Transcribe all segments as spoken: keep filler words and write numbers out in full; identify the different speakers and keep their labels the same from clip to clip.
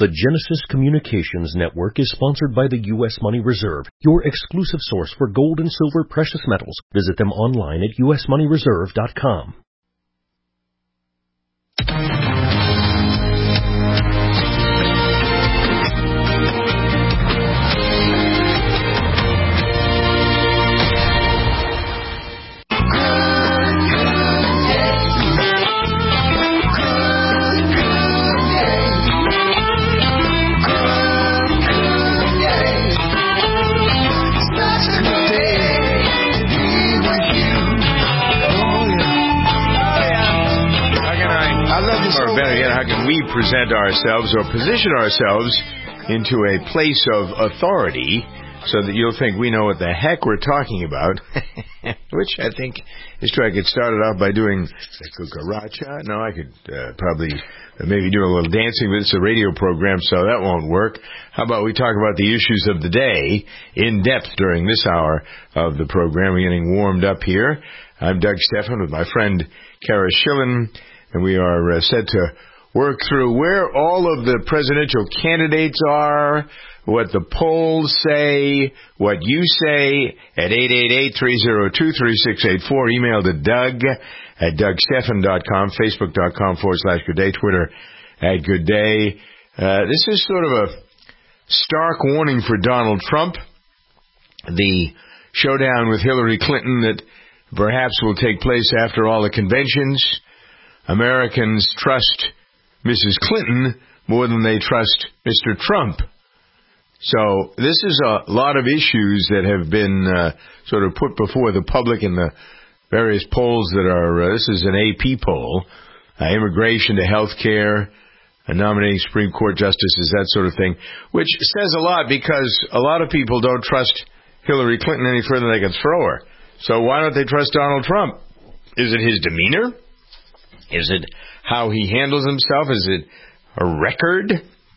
Speaker 1: The Genesis Communications Network is sponsored by the U S Money Reserve, your exclusive source for gold and silver precious metals. Visit them online at u s money reserve dot com.
Speaker 2: We present ourselves or position ourselves into a place of authority so that you'll think we know what the heck we're talking about, which I think is true. I could start it off by doing the cucaracha. No, I could uh, probably maybe do a little dancing, but it's a radio program, so that won't work. How about we talk about the issues of the day in depth during this hour of the program? We're getting warmed up here. I'm Doug Stephan with my friend Kara Schillen, and we are uh, set to work through where all of the presidential candidates are, what the polls say, what you say at eight eight eight, three oh two, three six eight four. Email to Doug at doug stephan dot com, facebook.com forward slash good day, Twitter at good day. Uh, this is sort of a stark warning for Donald Trump. The showdown with Hillary Clinton that perhaps will take place after all the conventions. Americans trust Missus Clinton more than they trust Mister Trump. So this is a lot of issues that have been uh, sort of put before the public in the various polls that are, uh, this is an A P poll, uh, immigration to health care, uh, nominating Supreme Court justices, that sort of thing, which says a lot because a lot of people don't trust Hillary Clinton any further than they can throw her. So why don't they trust Donald Trump? Is it his demeanor? Is it how he handles himself? Is it a record?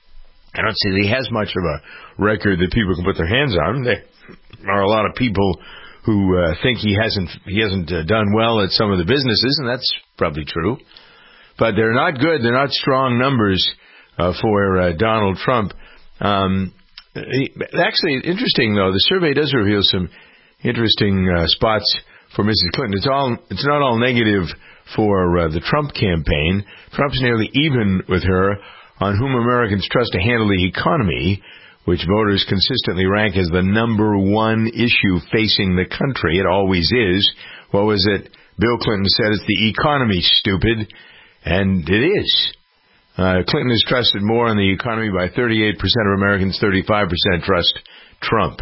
Speaker 2: I don't see that he has much of a record that people can put their hands on. There are a lot of people who uh, think he hasn't he hasn't uh, done well at some of the businesses, and that's probably true. But they're not good. They're not strong numbers uh, for uh, Donald Trump. Um, he, actually, interesting though, the survey does reveal some interesting uh, spots for Missus Clinton. It's all it's not all negative for uh, the Trump campaign. Trump's nearly even with her on whom Americans trust to handle the economy, which voters consistently rank as the number one issue facing the country. It always is. What was it? Bill Clinton said it's the economy, stupid. And it is. Uh, Clinton is trusted more on the economy by thirty-eight percent of Americans, thirty-five percent trust Trump.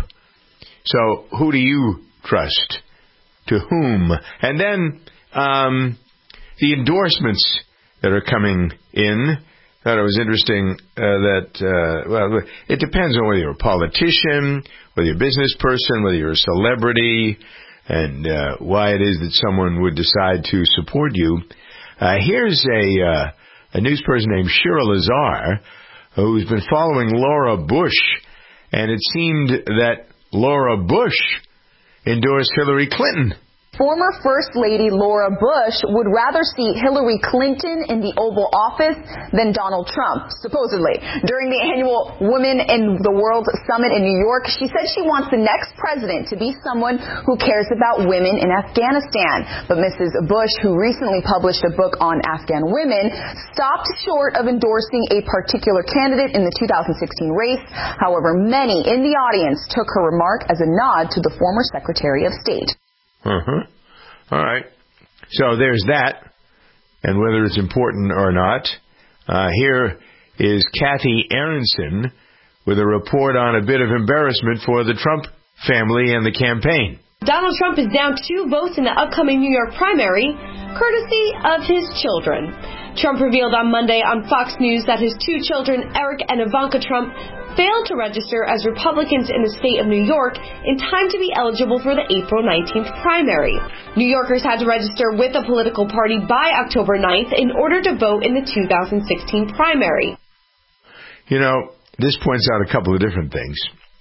Speaker 2: So who do you trust? To whom? And then um, the endorsements that are coming in. I thought it was interesting uh, that, uh, well, it depends on whether you're a politician, whether you're a business person, whether you're a celebrity, and uh, why it is that someone would decide to support you. Uh, here's a, uh, a news person named Shira Lazar who's been following Laura Bush, and it seemed that Laura Bush endorsed Hillary Clinton.
Speaker 3: Former First Lady Laura Bush would rather see Hillary Clinton in the Oval Office than Donald Trump, supposedly. During the annual Women in the World Summit in New York, she said she wants the next president to be someone who cares about women in Afghanistan. But Missus Bush, who recently published a book on Afghan women, stopped short of endorsing a particular candidate in the two thousand sixteen race. However, many in the audience took her remark as a nod to the former Secretary of State.
Speaker 2: Uh-huh. All right. So there's that, and whether it's important or not. Uh, here is Kathy Aronson with a report on a bit of embarrassment for the Trump family and the campaign.
Speaker 4: Donald Trump is down two votes in the upcoming New York primary, courtesy of his children. Trump revealed on Monday on Fox News that his two children, Eric and Ivanka Trump, failed to register as Republicans in the state of New York in time to be eligible for the April nineteenth primary. New Yorkers had to register with a political party by October ninth in order to vote in the two thousand sixteen primary.
Speaker 2: You know, this points out a couple of different things.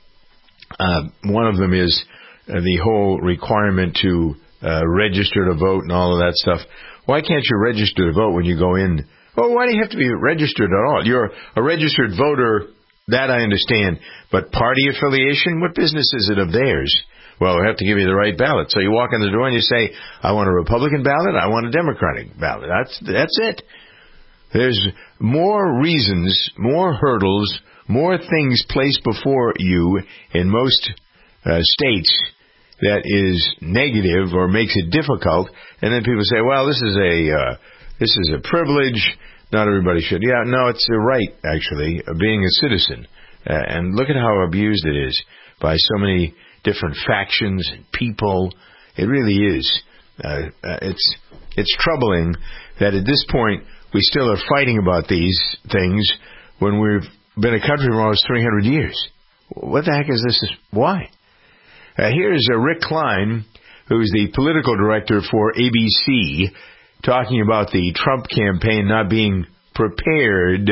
Speaker 2: Uh, one of them is uh, the whole requirement to uh, register to vote and all of that stuff. Why can't you register to vote when you go in Well, why do you have to be registered at all? You're a registered voter, that I understand. But party affiliation, what business is it of theirs? Well, we have to give you the right ballot. So you walk in the door and you say, I want a Republican ballot, I want a Democratic ballot. That's that's it. There's more reasons, more hurdles, more things placed before you in most uh, states that is negative or makes it difficult. And then people say, well, this is a uh, this is a privilege. Not everybody should. Yeah, no, it's a right, actually, of being a citizen. Uh, and look at how abused it is by so many different factions and people. It really is. Uh, uh, it's it's troubling that at this point we still are fighting about these things when we've been a country for almost three hundred years. What the heck is this? Why? Uh, here's uh, Rick Klein, who's the political director for A B C, talking about the Trump campaign not being prepared,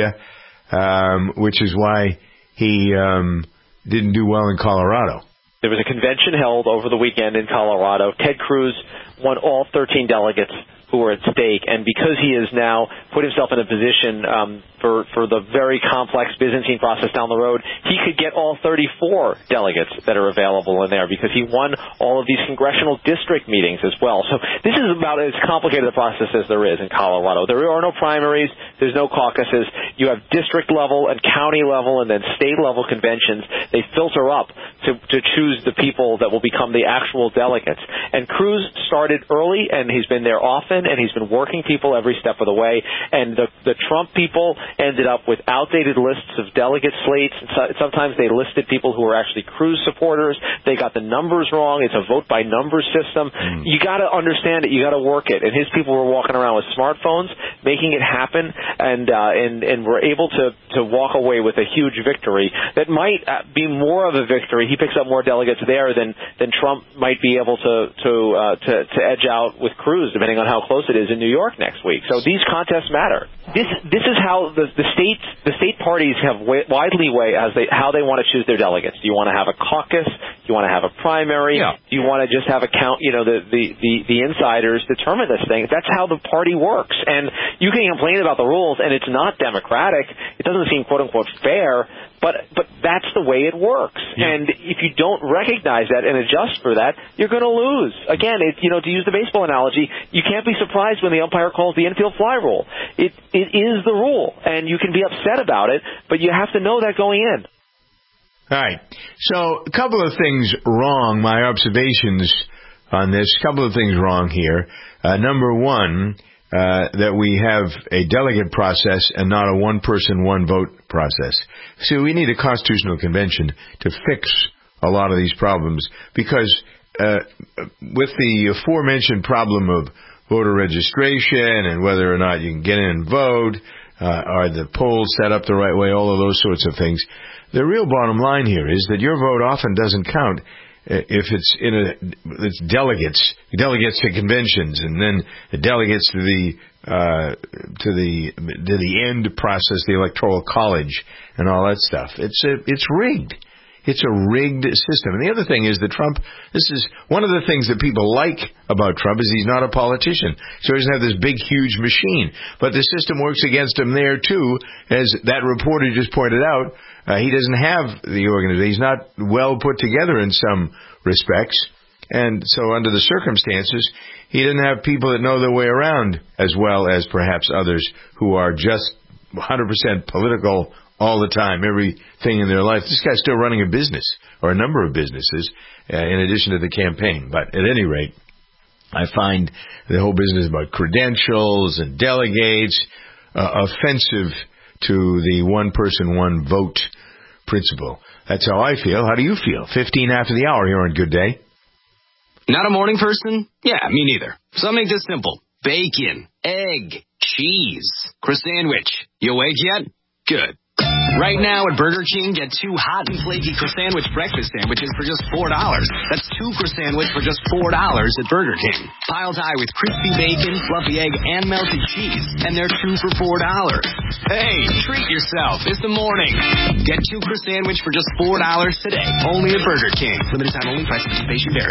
Speaker 2: um, which is why he um, didn't do well in Colorado.
Speaker 5: There was a convention held over the weekend in Colorado. Ted Cruz won all thirteen delegates who were at stake, and because he has now put himself in a position um, for, for the very complex Byzantine process down the road, he could get all thirty-four delegates that are available in there because he won all of these congressional district meetings as well. So this is about as complicated a process as there is in Colorado. There are no primaries. There's no caucuses. You have district level and county level and then state level conventions. They filter up to, to choose the people that will become the actual delegates. And Cruz started early, and he's been there often, and he's been working people every step of the way. And the, the Trump people ended up with outdated lists of delegate slates. Sometimes they listed people who were actually Cruz supporters. They got the numbers wrong. It's a vote-by-numbers system. Mm. You got to understand it. You got to work it. And his people were walking around with smartphones, making it happen, and uh, and and were able to to walk away with a huge victory that might be more of a victory. He picks up more delegates there than than Trump might be able to to uh, to, to edge out with Cruz, depending on how close it is in New York next week. So these contests matter. This this is how the, the states the state parties have way, widely way as they how they want to choose their delegates. Do you want to have a caucus? Do you want to have a primary?
Speaker 2: Yeah.
Speaker 5: Do you want to just have a count? You know, the, the, the, the insiders determine this thing. That's how the party works. And you can complain about the rules, and it's not democratic. It doesn't seem quote unquote fair, but but that's the way it works. Yeah. And if you don't recognize that and adjust for that, you're going to lose. Again, it, you know, to use the baseball analogy, you can't be surprised when the umpire calls the infield fly rule. It it is the rule, and you can be upset about it, but you have to know that going in.
Speaker 2: All right. So a couple of things wrong, my observations on this, a couple of things wrong here. Uh, number one, uh, that we have a delegate process and not a one-person, one-vote process. So we need a constitutional convention to fix a lot of these problems because uh, with the aforementioned problem of voter registration and whether or not you can get in and vote, uh, are the polls set up the right way, all of those sorts of things. The real bottom line here is that your vote often doesn't count if it's in a it's delegates, delegates to conventions, and then the delegates to the uh, to the to the end process, the electoral college, and all that stuff. It's a, it's rigged. It's a rigged system. And the other thing is that Trump, this is one of the things that people like about Trump is he's not a politician. So he doesn't have this big, huge machine. But the system works against him there, too. As that reporter just pointed out, uh, he doesn't have the organization. He's not well put together in some respects. And so under the circumstances, he doesn't have people that know their way around as well as perhaps others who are just one hundred percent political all the time, everything in their life. This guy's still running a business, or a number of businesses, uh, in addition to the campaign. But at any rate, I find the whole business about credentials and delegates uh, offensive to the one-person, one-vote principle. That's how I feel. How do you feel? fifteen after the hour here on Good Day.
Speaker 6: Not a morning person? Yeah, me neither. So I'll make this simple. Bacon, egg, cheese, croissant. You awake yet? Good. Right now at Burger King, get two hot and flaky croissant breakfast sandwiches for just four dollars. That's two croissant for just four dollars at Burger King. Piled high with crispy bacon, fluffy egg, and melted cheese. And they're two for four dollars. Hey, treat yourself. It's the morning. Get two croissant for just four dollars today. Only at Burger King. Limited time only. Price participation varies.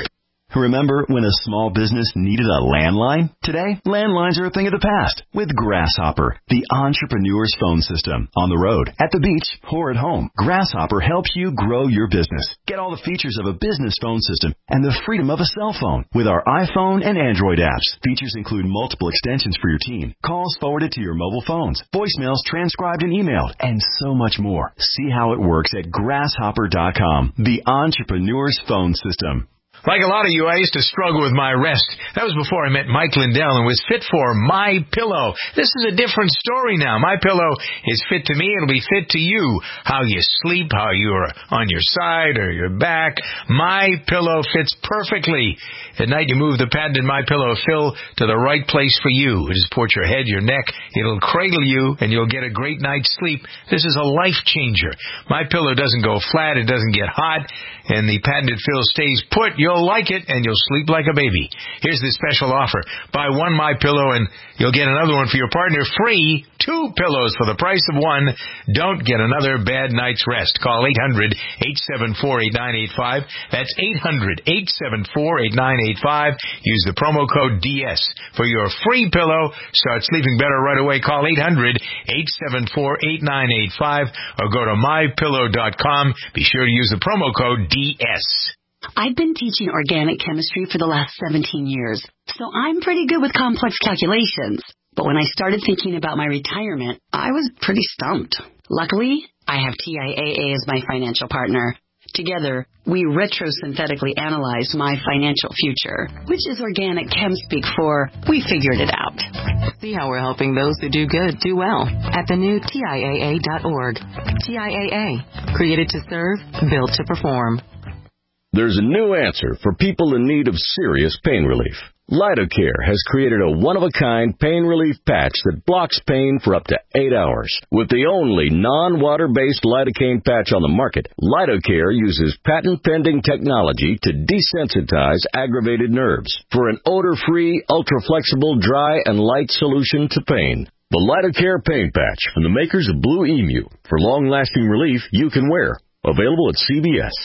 Speaker 7: Remember when a small business needed a landline? Today, landlines are a thing of the past with Grasshopper, the entrepreneur's phone system. On the road, at the beach, or at home, Grasshopper helps you grow your business. Get all the features of a business phone system and the freedom of a cell phone with our iPhone and Android apps. Features include multiple extensions for your team, calls forwarded to your mobile phones, voicemails transcribed and emailed, and so much more. See how it works at grasshopper dot com, the entrepreneur's phone system.
Speaker 2: Like a lot of you, I used to struggle with my rest. That was before I met Mike Lindell and was fit for My Pillow. This is a different story now. My Pillow is fit to me. It'll be fit to you. How you sleep, how you're on your side or your back. My Pillow fits perfectly. At night, you move the patented My Pillow fill to the right place for you. It supports your head, your neck. It'll cradle you, and you'll get a great night's sleep. This is a life changer. My Pillow doesn't go flat. It doesn't get hot. And the patented fill stays put. You'll like it, and you'll sleep like a baby. Here's the special offer. Buy one My Pillow, and you'll get another one for your partner free. Two pillows for the price of one. Don't get another bad night's rest. Call eight hundred, eight seven four, eight nine eight five. That's eight hundred, eight seven four, eight nine eight five. Use the promo code D S for your free pillow. Start sleeping better right away. Call eight hundred, eight seven four, eight nine eight five or go to my pillow dot com. Be sure to use the promo code D S.
Speaker 8: I've been teaching organic chemistry for the last seventeen years, so I'm pretty good with complex calculations. But when I started thinking about my retirement, I was pretty stumped. Luckily, I have T I A A as my financial partner. Together, we retrosynthetically analyzed my financial future, which is organic chem speak for we figured it out.
Speaker 9: See how we're helping those who do good do well at the new T I A A dot org. T I A A, created to serve, built to perform.
Speaker 1: There's a new answer for people in need of serious pain relief. Lidocare has created a one-of-a-kind pain relief patch that blocks pain for up to eight hours. With the only non-water-based lidocaine patch on the market, Lidocare uses patent-pending technology to desensitize aggravated nerves for an odor-free, ultra-flexible, dry, and light solution to pain. The Lidocare pain patch from the makers of Blue Emu for long-lasting relief you can wear. Available at C V S.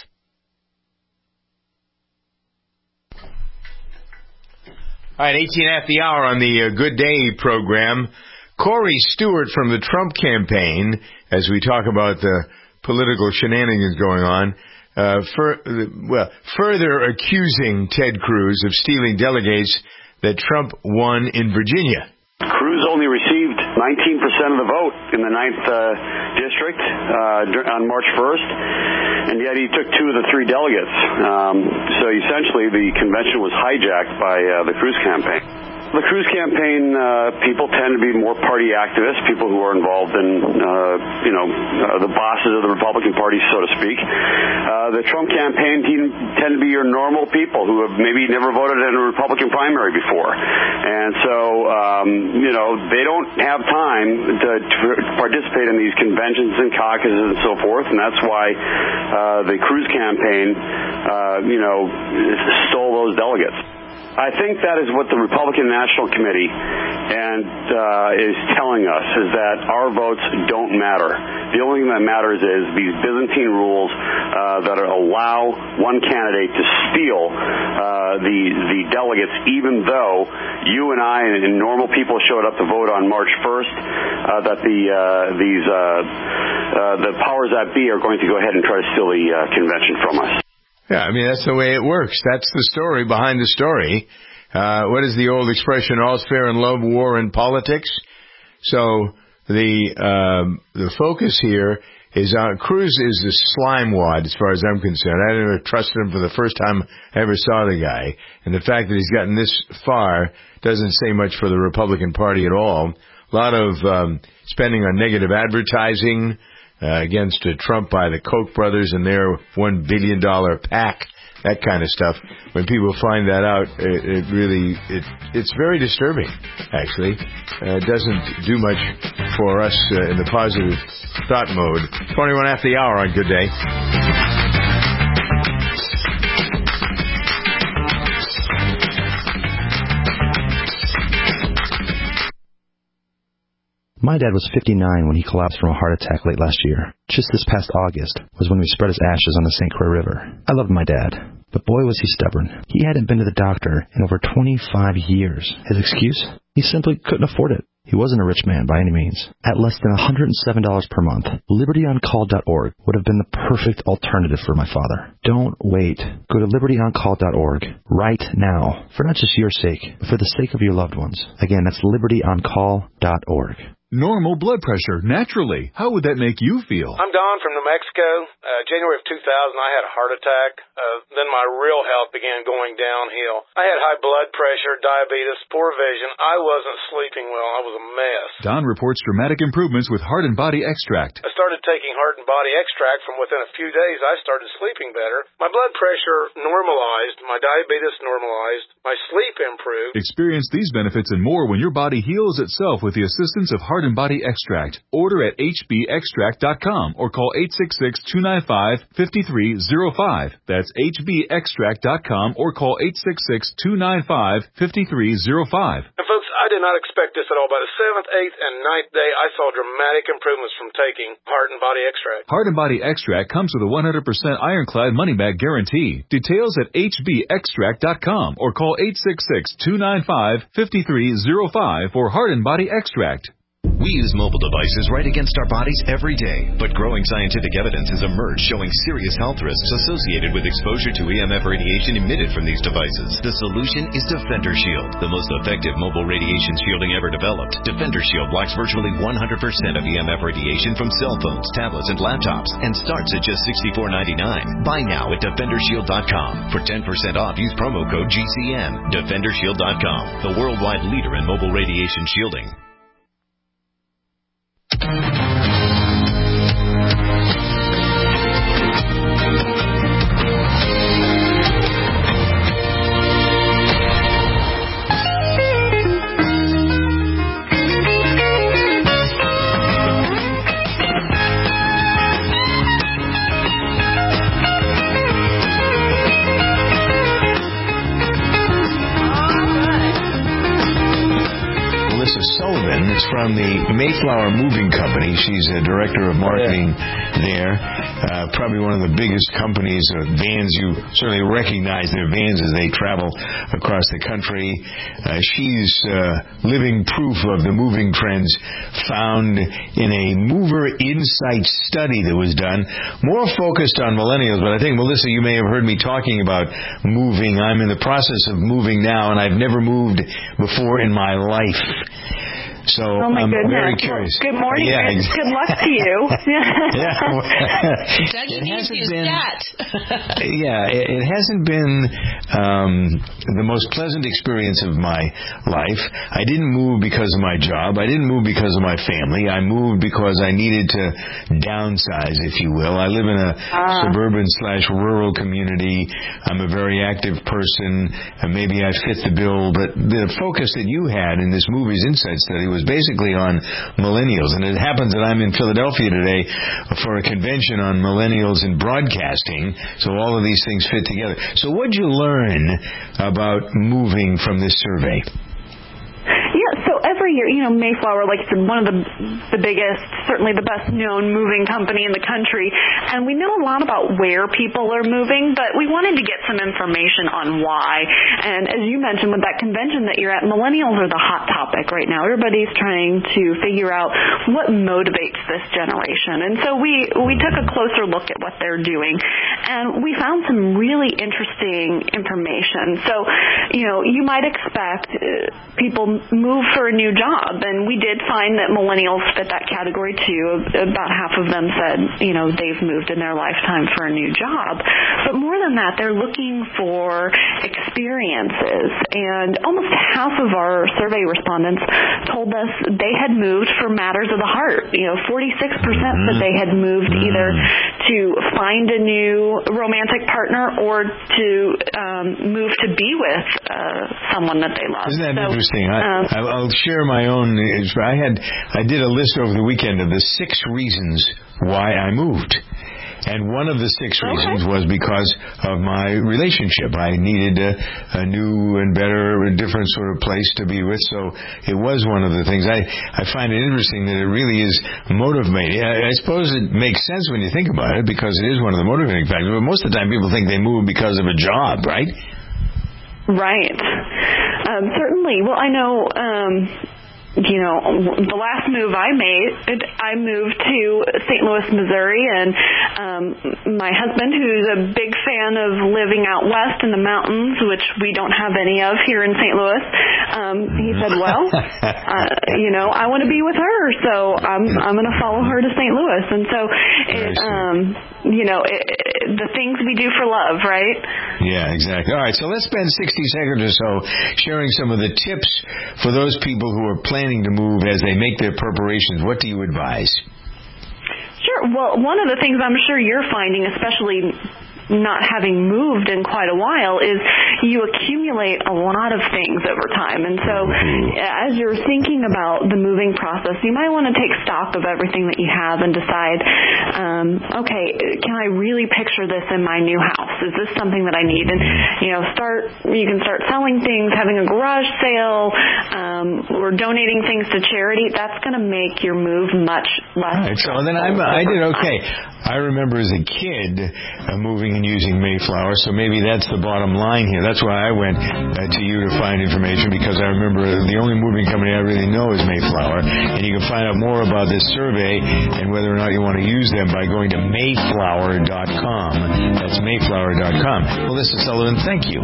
Speaker 2: All right, eighteen after the hour on the uh, Good Day program. Corey Stewart from the Trump campaign, as we talk about the political shenanigans going on, uh, for, well, further accusing Ted Cruz of stealing delegates that Trump won in Virginia.
Speaker 10: Cruz only received nineteen percent of the vote in the ninth uh, district uh, on March first, and yet he took two of the three delegates. Um, so essentially the convention was hijacked by uh, the Cruz campaign. The Cruz campaign uh, people tend to be more party activists, people who are involved in, uh, you know, uh, the bosses of the Republican Party, so to speak. Uh, the Trump campaign team tend to be your normal people who have maybe never voted in a Republican primary before. And so, um, you know, they don't have time to, to participate in these conventions and caucuses and so forth, and that's why uh, the Cruz campaign, uh, you know, stole those delegates. I think that is what the Republican National Committee and uh, is telling us, is that our votes don't matter. The only thing that matters is these Byzantine rules uh, that allow one candidate to steal uh, the the delegates, even though you and I and normal people showed up to vote on March first, uh, that the uh, these uh, uh, the powers that be are going to go ahead and try to steal the uh, convention from us.
Speaker 2: Yeah, I mean, that's the way it works. That's the story behind the story. Uh, what is the old expression, all's fair in love, war in politics? So the um, the focus here is on Cruz is the slime wad as far as I'm concerned. I never trusted him for the first time I ever saw the guy. And the fact that he's gotten this far doesn't say much for the Republican Party at all. A lot of um, spending on negative advertising, Uh, against uh, Trump by the Koch brothers and their one billion dollars PAC, that kind of stuff. When people find that out, it, it really, it, it's very disturbing, actually. Uh, it doesn't do much for us uh, in the positive thought mode. twenty-one after the hour on Good Day.
Speaker 11: My dad was fifty-nine when he collapsed from a heart attack late last year. Just this past August was when we spread his ashes on the Saint Croix River. I loved my dad. But boy was he stubborn. He hadn't been to the doctor in over twenty-five years. His excuse? He simply couldn't afford it. He wasn't a rich man by any means. At less than one hundred seven dollars per month, liberty on call dot org would have been the perfect alternative for my father. Don't wait. Go to liberty on call dot org right now, for not just your sake, but for the sake of your loved ones. Again, that's liberty on call dot org.
Speaker 12: Normal blood pressure, naturally. How would that make you feel?
Speaker 13: I'm Don from New Mexico. Uh, January of two thousand, I had a heart attack. Uh, then my real health began going downhill. I had high blood pressure, diabetes, poor vision. I wasn't sleeping well. I was a mess.
Speaker 12: Don reports dramatic improvements with Heart and Body Extract.
Speaker 13: I started taking Heart and Body Extract. From within a few days, I started sleeping better. My blood pressure normalized. My diabetes normalized. My sleep improved.
Speaker 12: Experience these benefits and more when your body heals itself with the assistance of Heart and Body Extract. Order at h b extract dot com or call eight six six, two nine five, five three zero five. That's h b extract dot com or call eight six six, two nine five, five three zero five.
Speaker 13: And folks, I did not expect this at all. By the seventh, eighth, and ninth day, I saw dramatic improvements from taking Heart and Body Extract.
Speaker 12: Heart and Body Extract comes with a one hundred percent ironclad money-back guarantee. Details at h b extract dot com or call eight six six, two nine five, five three zero five for Heart and Body Extract.
Speaker 14: We use mobile devices right against our bodies every day, but growing scientific evidence has emerged showing serious health risks associated with exposure to E M F radiation emitted from these devices. The solution is Defender Shield, the most effective mobile radiation shielding ever developed. Defender Shield blocks virtually one hundred percent of E M F radiation from cell phones, tablets, and laptops, and starts at just sixty-four ninety-nine. Buy now at defender shield dot com. For ten percent off, use promo code G C N. defender shield dot com, the worldwide leader in mobile radiation shielding.
Speaker 2: Sullivan is from the Mayflower Moving Company. She's a director of marketing oh, yeah. there. Uh, probably one of the biggest companies of vans. You certainly recognize their vans as they travel across the country. Uh, she's uh, living proof of the moving trends found in a Mover Insight study that was done, more focused on millennials. But I think, Melissa, you may have heard me talking about moving. I'm in the process of moving now, and I've never moved before in my life. So
Speaker 15: oh my
Speaker 2: I'm
Speaker 15: goodness.
Speaker 2: very curious.
Speaker 15: Good morning.
Speaker 2: Yeah,
Speaker 15: Good,
Speaker 2: exactly.
Speaker 15: good luck to you.
Speaker 2: yeah, well,
Speaker 16: it hasn't
Speaker 2: been.
Speaker 16: That.
Speaker 2: yeah, it, it hasn't been um, the most pleasant experience of my life. I didn't move because of my job. I didn't move because of my family. I moved because I needed to downsize, if you will. I live in a ah. suburban slash rural community. I'm a very active person. And maybe I fit the bill, but the focus that you had in this Movers Insight study was was basically on millennials. And it happens that I'm in Philadelphia today for a convention on millennials in broadcasting, so all of these things fit together. So what did you learn about moving from this survey?
Speaker 15: Yeah, so every year, you know, Mayflower, like I said, one of the the biggest, certainly the best known moving company in the country, and we know a lot about where people are moving, but we wanted to get some information on why. And as you mentioned with that convention that you're at, millennials are the hot topic right now. Everybody's trying to figure out what motivates this generation. And so we, we took a closer look at what they're doing, and we found some really interesting information. So, you know, you might expect uh, people move for a new job, and we did find that millennials fit that category too. About half of them said, you know, they've moved in their lifetime for a new job. But more than that, they're looking for experiences, and almost half of our survey respondents told us they had moved for matters of the heart. You know, forty-six percent mm-hmm. said they had moved mm-hmm. either to find a new romantic partner or to um, move to be with uh, someone that they love.
Speaker 2: Isn't that
Speaker 15: so,
Speaker 2: interesting? I,
Speaker 15: um,
Speaker 2: I'll share my own. I had I did a list over the weekend of the six reasons why I moved. And one of the six reasons okay. was because of my relationship. I needed a, a new and better, different sort of place to be with. So it was one of the things. I, I find it interesting that it really is motivating. I, I suppose it makes sense when you think about it because it is one of the motivating factors. But most of the time people think they move because of a job, right?
Speaker 15: Right. Um, certainly. Well, I know... Um, You know, the last move I made, I moved to Saint Louis, Missouri, and um, my husband, who's a big fan of living out west in the mountains, which we don't have any of here in Saint Louis, um, he said, well, uh, you know, I want to be with her, so I'm I'm going to follow her to Saint Louis. And so, it, um, you know, it, it, the things we do for love, right?
Speaker 2: Yeah, exactly. All right, so let's spend sixty seconds or so sharing some of the tips for those people who are planning to move as they make their preparations. What do you advise?
Speaker 15: Sure. Well, one of the things I'm sure you're finding, especially not having moved in quite a while, is you accumulate a lot of things over time. And so as you're thinking about the moving process, you might want to take stock of everything that you have and decide, um, okay, can I really picture this in my new house? Is this something that I need? And, you know, start, you can start selling things, having a garage sale, um, or donating things to charity. That's going to make your move much less.
Speaker 2: Right, so then I'm, I did okay. I remember as a kid uh, moving and using Mayflower, so maybe that's the bottom line here. That's why I went uh, to you to find information, because I remember the only moving company I really know is Mayflower, and you can find out more about this survey and whether or not you want to use them by going to mayflower dot com. That's mayflower dot com. Melissa Sullivan, thank you.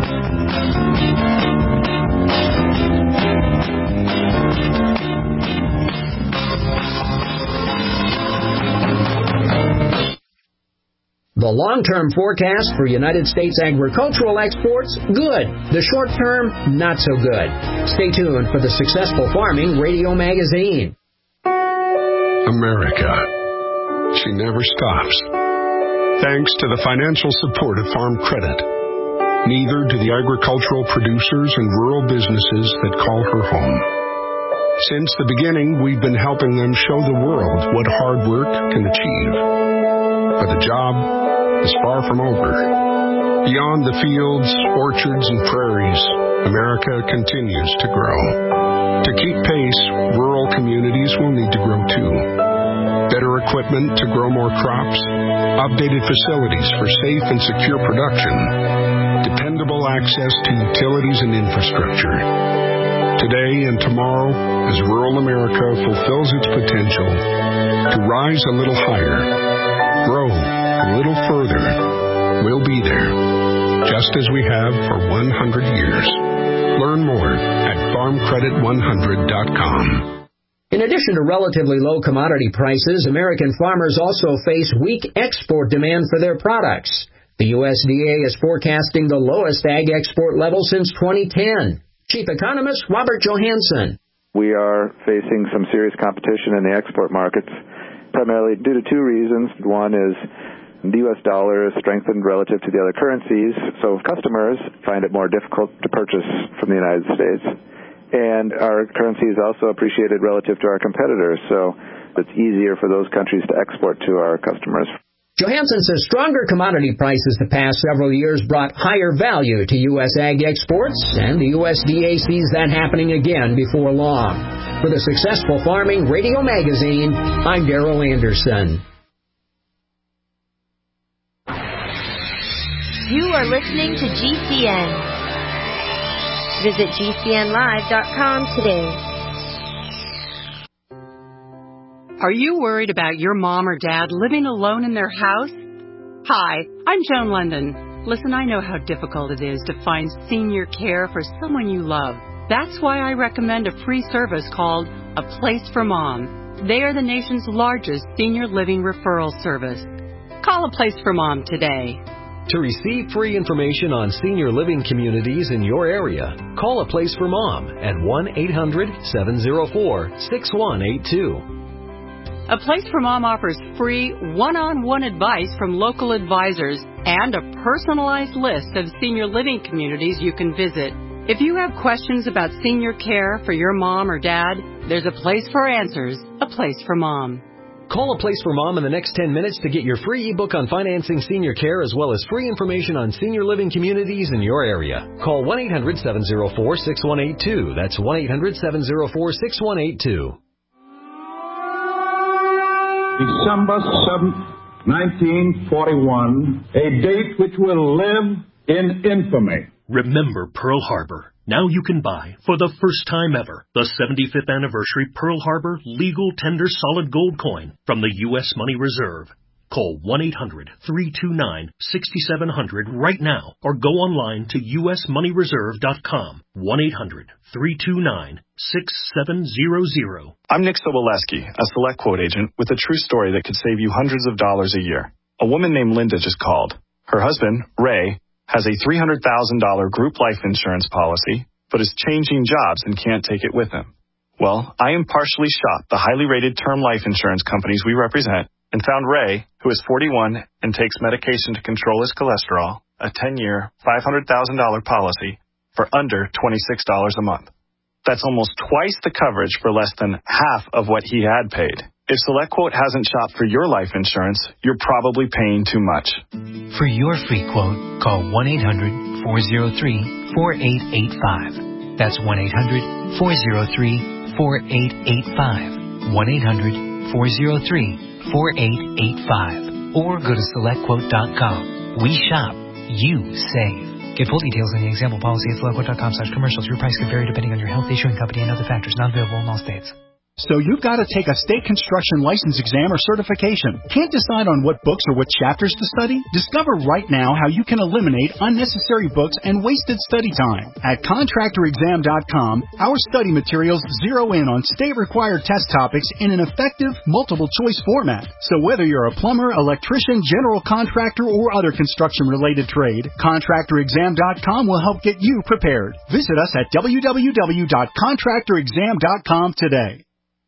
Speaker 17: The long-term forecast for United States agricultural exports, good. The short-term, not so good. Stay tuned for the Successful Farming Radio Magazine.
Speaker 18: America. She never stops. Thanks to the financial support of Farm Credit. Neither do the agricultural producers and rural businesses that call her home. Since the beginning, we've been helping them show the world what hard work can achieve. But the job is far from over. Beyond the fields, orchards, and prairies, America continues to grow. To keep pace, rural communities will need to grow too. Better equipment to grow more crops, updated facilities for safe and secure production, dependable access to utilities and infrastructure. Today and tomorrow, as rural America fulfills its potential to rise a little higher, grow a little further, we'll be there, just as we have for one hundred years. Learn more at farm credit one hundred dot com.
Speaker 17: In addition to relatively low commodity prices, American farmers also face weak export demand for their products. The U S D A is forecasting the lowest ag export level since twenty ten. Chief Economist Robert Johansson.
Speaker 19: We are facing some serious competition in the export markets, primarily due to two reasons. One is the U S dollar is strengthened relative to the other currencies, so customers find it more difficult to purchase from the United States. And our currency is also appreciated relative to our competitors, so it's easier for those countries to export to our customers.
Speaker 17: Johansson says stronger commodity prices the past several years brought higher value to U S ag exports, and the U S D A sees that happening again before long. For the Successful Farming Radio Magazine, I'm Darrell Anderson.
Speaker 20: You are listening to G C N. Visit G C N live dot com today.
Speaker 21: Are you worried about your mom or dad living alone in their house? Hi, I'm Joan London. Listen, I know how difficult it is to find senior care for someone you love. That's why I recommend a free service called A Place for Mom. They are the nation's largest senior living referral service. Call A Place for Mom today.
Speaker 22: To receive free information on senior living communities in your area, call A Place for Mom at one eight hundred seven oh four six one eight two.
Speaker 21: A Place for Mom offers free one-on-one advice from local advisors and a personalized list of senior living communities you can visit. If you have questions about senior care for your mom or dad, there's a place for answers, A Place for Mom.
Speaker 22: Call A Place for Mom in the next ten minutes to get your free ebook on financing senior care as well as free information on senior living communities in your area. Call one eight hundred seven oh four six one eight two. That's one eight hundred seven oh four six one eight two.
Speaker 3: December seventh, nineteen forty-one, a date which will live in infamy.
Speaker 4: Remember Pearl Harbor. Now you can buy, for the first time ever, the seventy-fifth anniversary Pearl Harbor Legal Tender Solid Gold Coin from the U S Money Reserve. Call one eight hundred three two nine six seven zero zero right now or go online to U S money reserve dot com. one eight hundred three two nine six seven zero zero.
Speaker 23: I'm Nick Soboleski, a Select Quote agent with a true story that could save you hundreds of dollars a year. A woman named Linda just called. Her husband, Ray, has a three hundred thousand dollars group life insurance policy, but is changing jobs and can't take it with him. Well, I impartially shopped the highly rated term life insurance companies we represent and found Ray, who is forty-one and takes medication to control his cholesterol, a ten-year, five hundred thousand dollars policy for under twenty-six dollars a month. That's almost twice the coverage for less than half of what he had paid. If SelectQuote hasn't shopped for your life insurance, you're probably paying too much.
Speaker 24: For your free quote, call one eight hundred four oh three four eight eight five. That's one eight hundred four oh three four eight eight five. one eight hundred four oh three four eight eight five. Or go to select quote dot com. We shop. You save. Get full details on the example policy at select quote dot com slash commercials. Your price could vary depending on your health, issuing company, and other factors. Not available in all states.
Speaker 25: So you've got to take a state construction license exam or certification. Can't decide on what books or what chapters to study? Discover right now how you can eliminate unnecessary books and wasted study time. At contractor exam dot com, our study materials zero in on state-required test topics in an effective, multiple-choice format. So whether you're a plumber, electrician, general contractor, or other construction-related trade, contractor exam dot com will help get you prepared. Visit us at w w w dot contractor exam dot com today.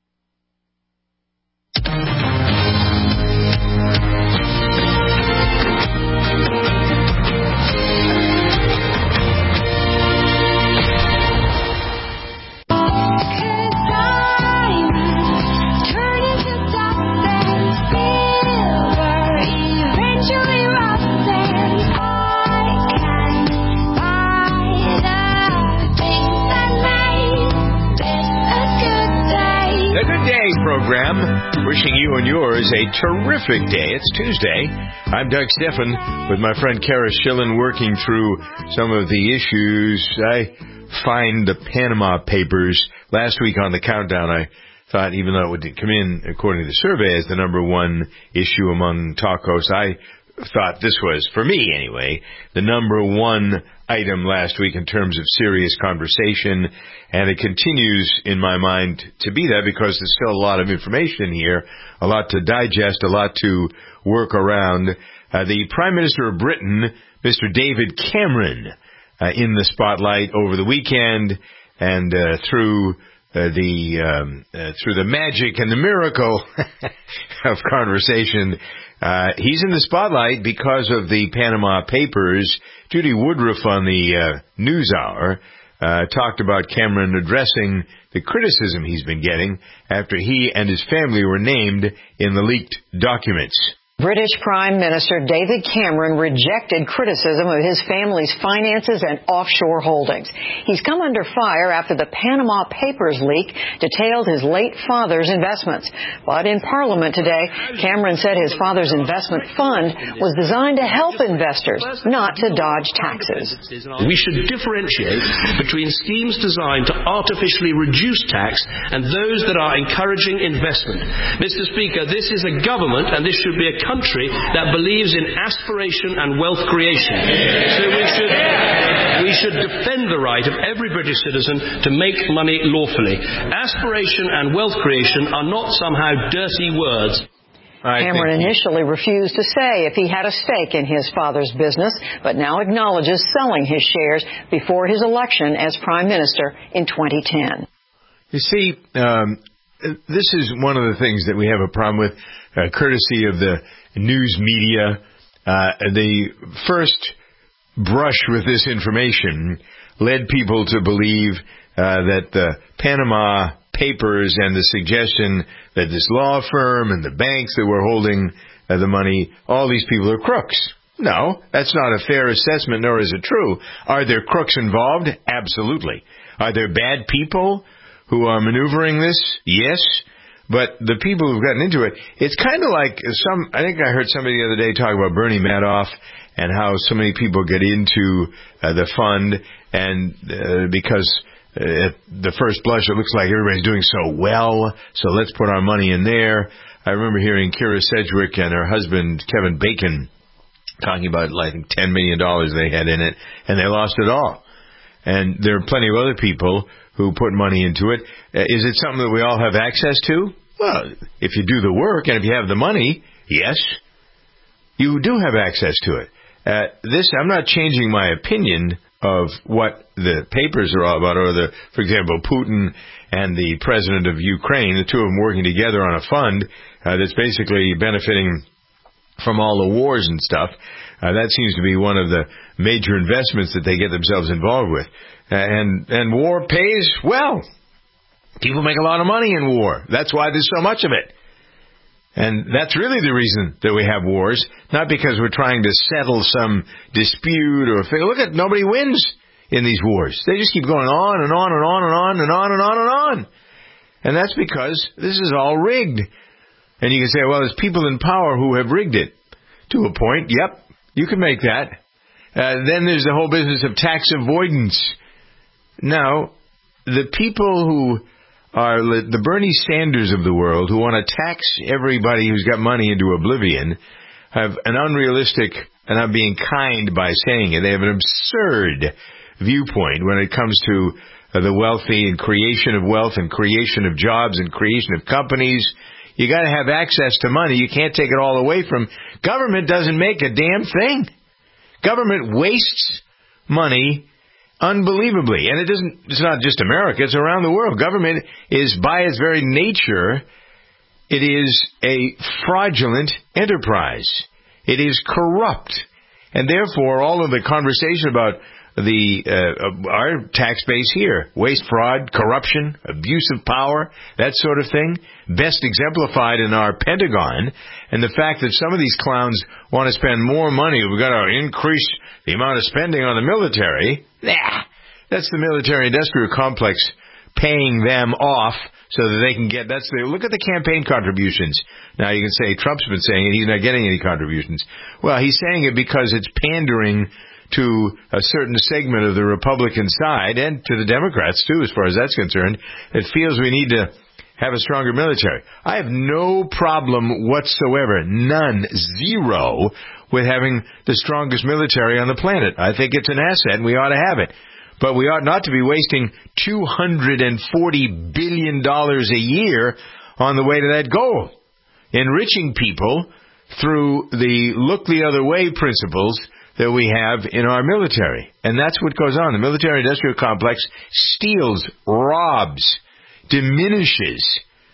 Speaker 2: Program, wishing you and yours a terrific day. It's Tuesday. I'm Doug Steffen with my friend Kara Schillen working through some of the issues. I find the Panama Papers. Last week on the countdown, I thought, even though it would come in, according to the survey, as the number one issue among talk hosts, I thought this was, for me anyway, the number one item last week in terms of serious conversation, and it continues in my mind to be that because there's still a lot of information here, a lot to digest, a lot to work around. Uh, the Prime Minister of Britain, Mister David Cameron, uh, in the spotlight over the weekend, and uh, through Uh, the um, uh, through the magic and the miracle of conversation, uh, he's in the spotlight because of the Panama Papers. Judy Woodruff on the uh, NewsHour uh, talked about Cameron addressing the criticism he's been getting after he and his family were named in the leaked documents.
Speaker 26: British Prime Minister David Cameron rejected criticism of his family's finances and offshore holdings. He's come under fire after the Panama Papers leak detailed his late father's investments. But in Parliament today, Cameron said his father's investment fund was designed to help investors, not to dodge taxes.
Speaker 27: We should differentiate between schemes designed to artificially reduce tax and those that are encouraging investment. Mister Speaker, this is a government, and this should be a country that believes in aspiration and wealth creation. So we should, we should defend the right of every British citizen to make money lawfully. Aspiration and wealth creation are not somehow dirty words.
Speaker 26: Cameron initially refused to say if he had a stake in his father's business, but now acknowledges selling his shares before his election as Prime Minister in twenty ten.
Speaker 2: You see, um, this is one of the things that we have a problem with, uh, courtesy of the news media. Uh, the first brush with this information led people to believe uh, that the Panama papers and the suggestion that this law firm and the banks that were holding uh, the money, all these people are crooks. No, that's not a fair assessment, nor is it true. Are there crooks involved? Absolutely. Are there bad people who are maneuvering this? Yes. But the people who've gotten into it, it's kind of like some, I think I heard somebody the other day talk about Bernie Madoff and how so many people get into uh, the fund, and uh, because uh, at the first blush it looks like everybody's doing so well, so let's put our money in there. I remember hearing Kira Sedgwick and her husband Kevin Bacon talking about, I think, ten million dollars they had in it, and they lost it all. And there are plenty of other people who put money into it. Uh, is it something that we all have access to? Well, if you do the work and if you have the money, yes, you do have access to it. Uh, this, I'm not changing my opinion of what the papers are all about, or the, for example, Putin and the president of Ukraine, the two of them working together on a fund uh, that's basically benefiting from all the wars and stuff. Uh, that seems to be one of the major investments that they get themselves involved with. Uh, and, and war pays well. People make a lot of money in war. That's why there's so much of it. And that's really the reason that we have wars, not because we're trying to settle some dispute or thing. Look at, nobody wins in these wars. They just keep going on and on and on and on and on and on and on. And that's because this is all rigged. And you can say, well, there's people in power who have rigged it. To a point, yep, you can make that. Uh, then there's the whole business of tax avoidance. Now, the people who are the Bernie Sanders of the world, who want to tax everybody who's got money into oblivion, have an unrealistic, and I'm being kind by saying it, they have an absurd viewpoint when it comes to uh, the wealthy and creation of wealth and creation of jobs and creation of companies. You got to have access to money. You can't take it all away from. Government doesn't make a damn thing. Government wastes money unbelievably. And it doesn't, it's not just America, it's around the world. Government is, by its very nature, it is a fraudulent enterprise. It is corrupt. And therefore, all of the conversation about the uh, our tax base here, waste, fraud, corruption, abuse of power, that sort of thing, best exemplified in our Pentagon, and the fact that some of these clowns want to spend more money, we've got to increase the amount of spending on the military. Nah, that's the military-industrial complex paying them off so that they can get, that's the, look at the campaign contributions. Now you can say Trump's been saying it, he's not getting any contributions. Well, he's saying it because it's pandering to a certain segment of the Republican side, and to the Democrats too, as far as that's concerned, that feels we need to have a stronger military. I have no problem whatsoever, none, zero, with having the strongest military on the planet. I think it's an asset and we ought to have it. But we ought not to be wasting two hundred forty billion dollars a year on the way to that goal, enriching people through the look the other way principles that we have in our military. And that's what goes on. The military-industrial complex steals, robs, diminishes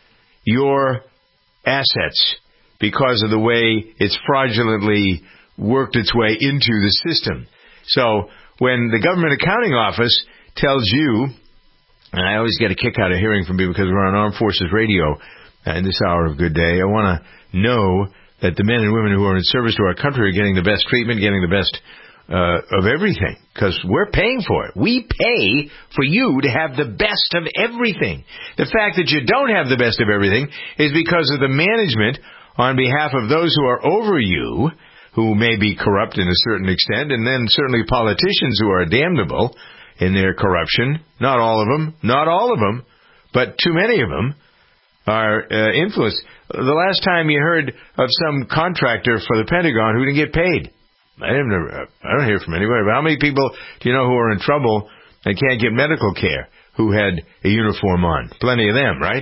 Speaker 2: your assets because of the way it's fraudulently worked its way into the system. So when the Government Accounting Office tells you, and I always get a kick out of hearing from people because we're on Armed Forces Radio in this hour of Good Day, I want to know that the men and women who are in service to our country are getting the best treatment, getting the best uh, of everything, because we're paying for it. We pay for you to have the best of everything. The fact that you don't have the best of everything is because of the management on behalf of those who are over you, who may be corrupt in a certain extent, and then certainly politicians who are damnable in their corruption. Not all of them, not all of them, but too many of them are uh, influenced. The last time you heard of some contractor for the Pentagon who didn't get paid, I didn't. I don't hear from anybody. But how many people do you know who are in trouble and can't get medical care who had a uniform on? Plenty of them, right?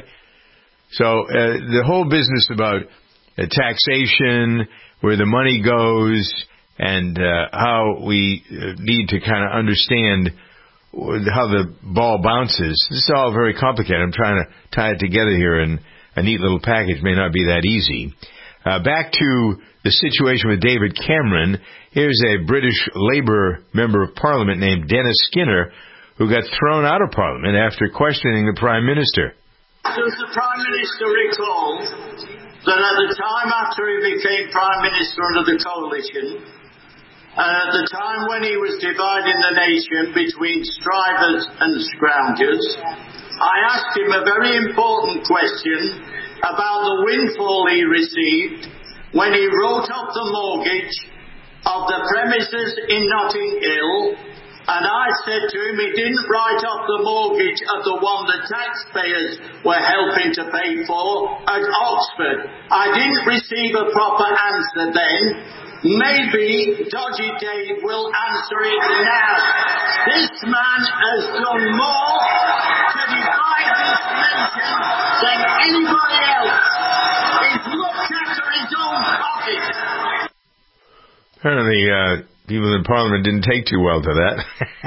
Speaker 2: So uh, the whole business about uh, taxation, where the money goes, and uh, how we uh, need to kind of understand how the ball bounces. This is all very complicated. I'm trying to tie it together here in a neat little package. May not be that easy. Uh, back to the situation with David Cameron. Here's a British Labour member of Parliament named Dennis Skinner, who got thrown out of Parliament after questioning the Prime Minister.
Speaker 1: Does the Prime Minister recall that at the time after he became Prime Minister under the coalition, and at the time when he was dividing the nation between strivers and scroungers, I asked him a very important question about the windfall he received when he wrote up the mortgage of the premises in Notting Hill, and I said to him he didn't write up the mortgage of the one the taxpayers were helping to pay for at Oxford. I didn't receive a proper answer then. Maybe Dodgy Dave will answer it now. This man has done more to divide this nation than anybody else. He's looked after his own pocket.
Speaker 2: Apparently, uh, people in Parliament didn't take too well to that.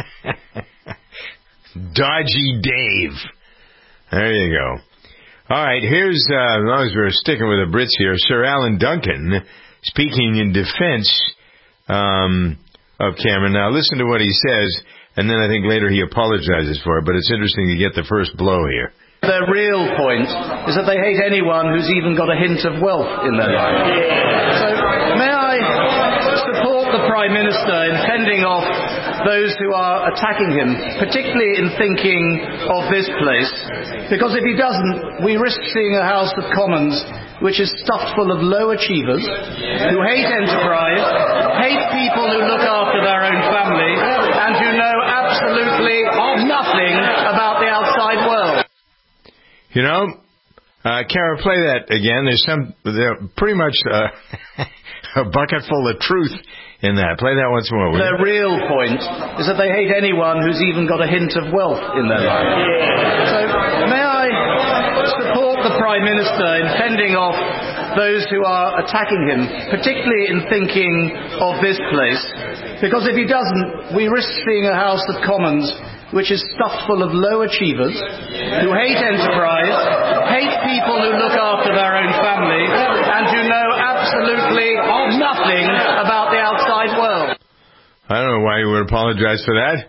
Speaker 2: Dodgy Dave. There you go. All right, here's, uh, as long as we're sticking with the Brits here, Sir Alan Duncan speaking in defense um, of Cameron. Now, listen to what he says, and then I think later he apologizes for it, but it's interesting to get the first blow here.
Speaker 5: Their real point is that they hate anyone who's even got a hint of wealth in their life. So, may I support the Prime Minister in fending off those who are attacking him, particularly in thinking of this place, because if he doesn't, we risk seeing a House of Commons which is stuffed full of low achievers who hate enterprise, hate people who look after their own family, and who know absolutely nothing about the outside world.
Speaker 2: You know, uh, Kara, play that again. There's some, there pretty much uh, a bucket full of truth in that. Play that once more.
Speaker 5: Their real point is that they hate anyone who's even got a hint of wealth in their life. So, may I support the Prime Minister in fending off those who are attacking him, particularly in thinking of this place, because if he doesn't, we risk seeing a House of Commons which is stuffed full of low achievers who hate enterprise, hate people who look after their own family, and who know absolutely nothing about the outside world.
Speaker 2: I don't know why you would apologize for that.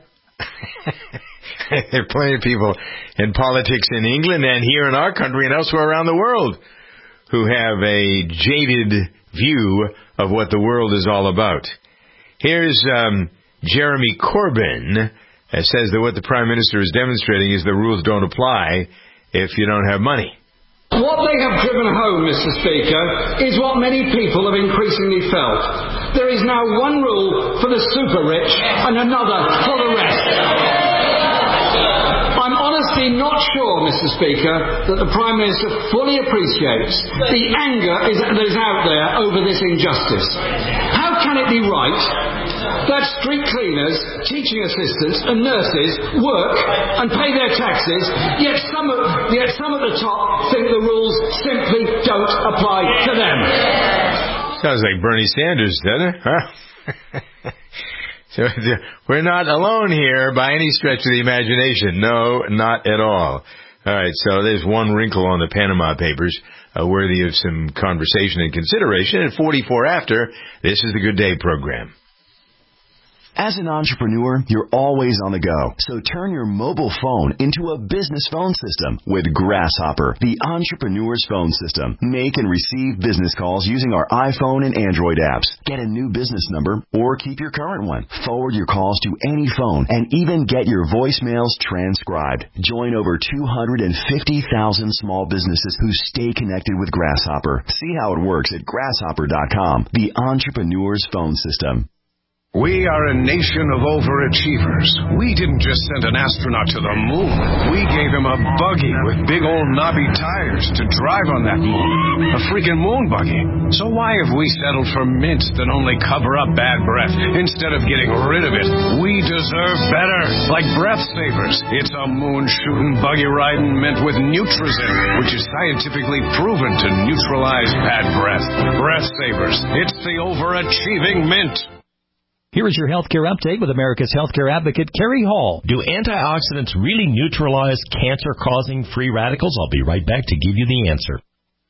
Speaker 2: There are plenty of people in politics in England and here in our country and elsewhere around the world who have a jaded view of what the world is all about. Here's um, Jeremy Corbyn. It says that what the Prime Minister is demonstrating is the rules don't apply if you don't have money.
Speaker 6: What they have driven home, Mister Speaker, is what many people have increasingly felt. There is now one rule for the super rich and another for the rest. I'm honestly not sure, Mister Speaker, that the Prime Minister fully appreciates the anger that is out there over this injustice. How can it be right that street cleaners, teaching assistants and nurses work and pay their taxes, yet some, of, yet some at the top think the rules simply don't apply to them?
Speaker 2: Sounds like Bernie Sanders, doesn't it? Huh? So we're not alone here by any stretch of the imagination. No, not at all. All right, so there's one wrinkle on the Panama Papers uh, worthy of some conversation and consideration. At forty-four after, this is the Good Day program.
Speaker 7: As an entrepreneur, you're always on the go. So turn your mobile phone into a business phone system with Grasshopper, the entrepreneur's phone system. Make and receive business calls using our iPhone and Android apps. Get a new business number or keep your current one. Forward your calls to any phone and even get your voicemails transcribed. Join over two hundred fifty thousand small businesses who stay connected with Grasshopper. See how it works at grasshopper dot com, the entrepreneur's phone system.
Speaker 8: We are a nation of overachievers. We didn't just send an astronaut to the moon. We gave him a buggy with big old knobby tires to drive on that moon. A freaking moon buggy. So why have we settled for mints that only cover up bad breath instead of getting rid of it? We deserve better. Like Breath Savers. It's a moon-shooting, buggy-riding mint with Nutrizin, which is scientifically proven to neutralize bad breath. Breath Savers. It's the overachieving mint.
Speaker 9: Here is your healthcare update with America's healthcare advocate, Kerry Hall.
Speaker 10: Do antioxidants really neutralize cancer-causing free radicals? I'll be right back to give you the answer.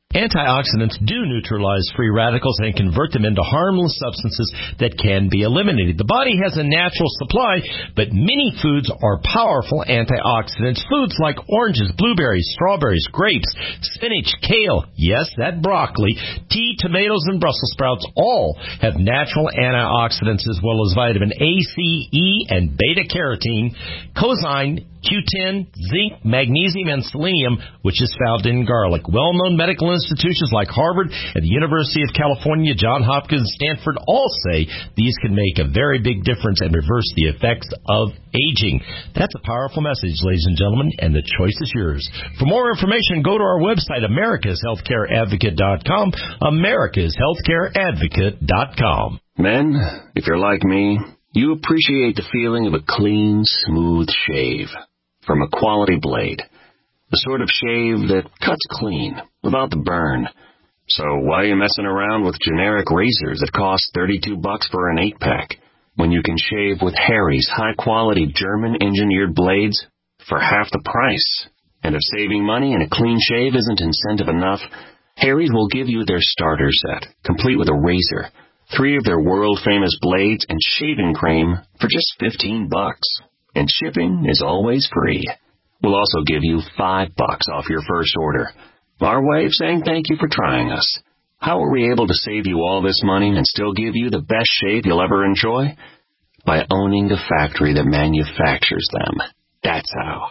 Speaker 10: Antioxidants do neutralize free radicals and convert them into harmless substances that can be eliminated. The body has a natural supply, but many foods are powerful antioxidants. Foods like oranges, blueberries, strawberries, grapes, spinach, kale, yes, that broccoli, tea, tomatoes, and Brussels sprouts all have natural antioxidants as well as vitamin A, C, E, and beta-carotene, coenzyme, Q ten, zinc, magnesium, and selenium, which is found in garlic. Well-known medical institutions like Harvard and the University of California, Johns Hopkins, Stanford all say these can make a very big difference and reverse the effects of aging. That's a powerful message, ladies and gentlemen, and the choice is yours. For more information, go to our website, americas healthcare advocate dot com, americas healthcare advocate dot com.
Speaker 11: Men, if you're like me, you appreciate the feeling of a clean, smooth shave from a quality blade. The sort of shave that cuts clean, without the burn. So why are you messing around with generic razors that cost thirty-two bucks for an eight-pack, when you can shave with Harry's high-quality German-engineered blades for half the price? And if saving money and a clean shave isn't incentive enough, Harry's will give you their starter set, complete with a razor, three of their world-famous blades, and shaving cream for just fifteen bucks. And shipping is always free. We'll also give you five bucks off your first order. Our way of saying thank you for trying us. How are we able to save you all this money and still give you the best shave you'll ever enjoy? By owning the factory that manufactures them. That's how.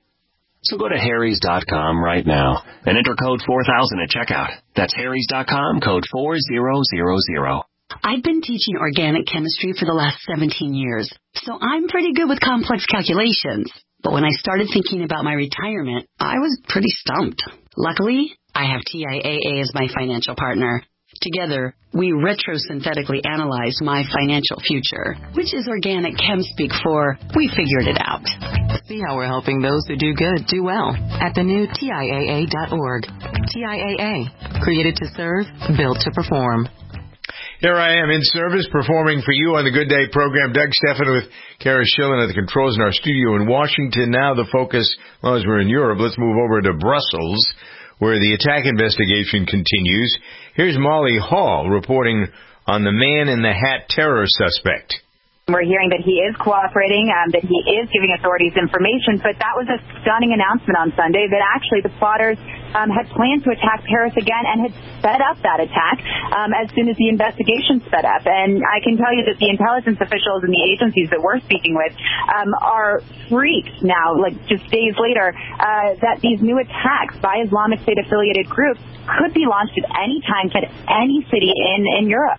Speaker 11: So go to harrys dot com right now and enter code four thousand at checkout. That's harrys dot com, code four thousand.
Speaker 12: I've been teaching organic chemistry for the last seventeen years, so I'm pretty good with complex calculations. But when I started thinking about my retirement, I was pretty stumped. Luckily, I have T I A A as my financial partner. Together, we retrosynthetically analyzed my financial future, which is organic chem speak for we figured it out.
Speaker 13: See how we're helping those who do good do well at the new T I A A dot org. T I A A, created to serve, built to perform.
Speaker 2: Here I am in service, performing for you on the Good Day program. Doug Stephan with Kara Schillen at the controls in our studio in Washington. Now the focus, as long as we're in Europe, let's move over to Brussels, where the attack investigation continues. Here's Molly Hall reporting on the man in the hat terror suspect.
Speaker 14: We're hearing that he is cooperating, um, that he is giving authorities information, but that was a stunning announcement on Sunday that actually the plotters um, had planned to attack Paris again and had sped up that attack um, as soon as the investigation sped up. And I can tell you that the intelligence officials and the agencies that we're speaking with um, are freaked now, like just days later, uh, that these new attacks by Islamic State-affiliated groups could be launched at any time at any city in, in Europe.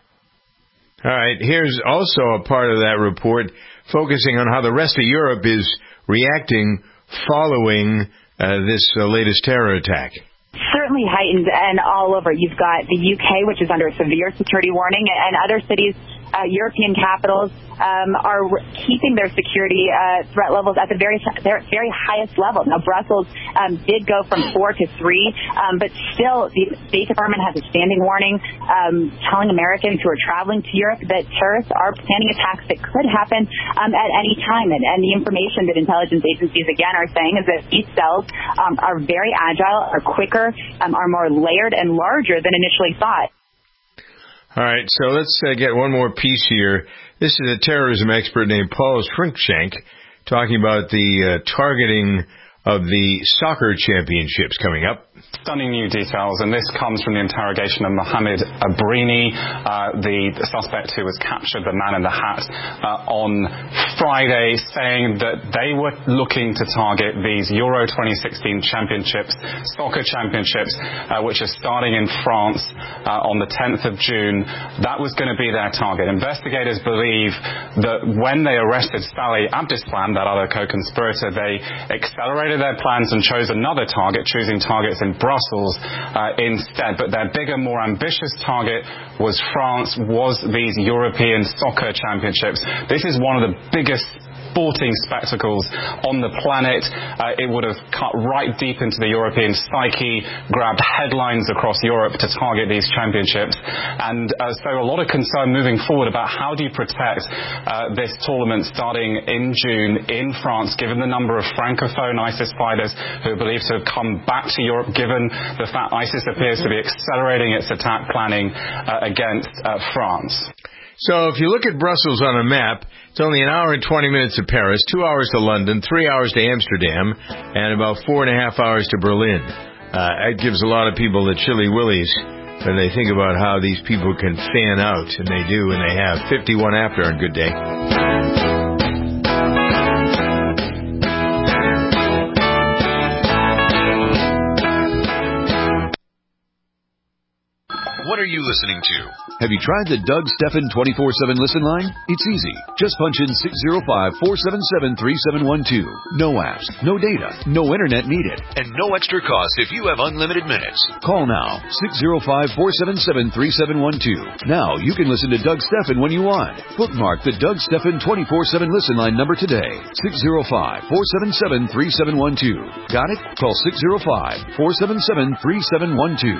Speaker 2: All right, here's also a part of that report focusing on how the rest of Europe is reacting following uh, this uh, latest terror attack.
Speaker 14: Certainly heightened and all over. You've got the U K, which is under a severe security warning, and other cities, uh, European capitals, um, are keeping their security uh, threat levels at the very their very highest level. Now, Brussels um, did go from four to three, um, but still, the State Department has a standing warning um, telling Americans who are traveling to Europe that terrorists are planning attacks that could happen um, at any time. And, and the information that intelligence agencies, again, are saying is that these cells um, are very agile, are quicker, um, are more layered and larger than initially thought.
Speaker 2: All right, so let's uh, get one more piece here. This is a terrorism expert named Paul Shrinkshank talking about the uh, targeting of the soccer championships coming up.
Speaker 15: Stunning new details, and this comes from the interrogation of Mohamed Abrini, uh, the, the suspect who was captured, the man in the hat, uh, on Friday, saying that they were looking to target these Euro twenty sixteen championships, soccer championships, uh, which are starting in France uh, on the tenth of June. That was going to be their target. Investigators believe that when they arrested Salih Abdeslam, that other co-conspirator, they accelerated their plans and chose another target, choosing targets in Brussels uh, instead. But their bigger, more ambitious target was France, was these European soccer championships. This is one of the biggest sporting spectacles on the planet. Uh, it would have cut right deep into the European psyche, grabbed headlines across Europe to target these championships. And uh, so a lot of concern moving forward about how do you protect uh, this tournament starting in June in France, given the number of Francophone ISIS fighters who are believed to have come back to Europe, given the fact ISIS appears to be accelerating its attack planning uh, against uh, France.
Speaker 2: So if you look at Brussels on a map, it's only an hour and twenty minutes to Paris, two hours to London, three hours to Amsterdam, and about four and a half hours to Berlin. Uh, that gives a lot of people the chilly willies when they think about how these people can fan out, and they do, and they have. fifty-one after on Good Day.
Speaker 16: What are you listening to? Have you tried the Doug Stephan twenty-four seven listen line? It's easy. Just punch in six zero five, four seven seven, three seven one two. No apps, no data, no internet needed, and no extra cost if you have unlimited minutes. Call now, six zero five, four seven seven, three seven one two. Now you can listen to Doug Stephan when you want. Bookmark the Doug Stephan twenty-four seven listen line number today. six zero five, four seven seven, three seven one two. Got it? Call six zero five, four seven seven, three seven one two.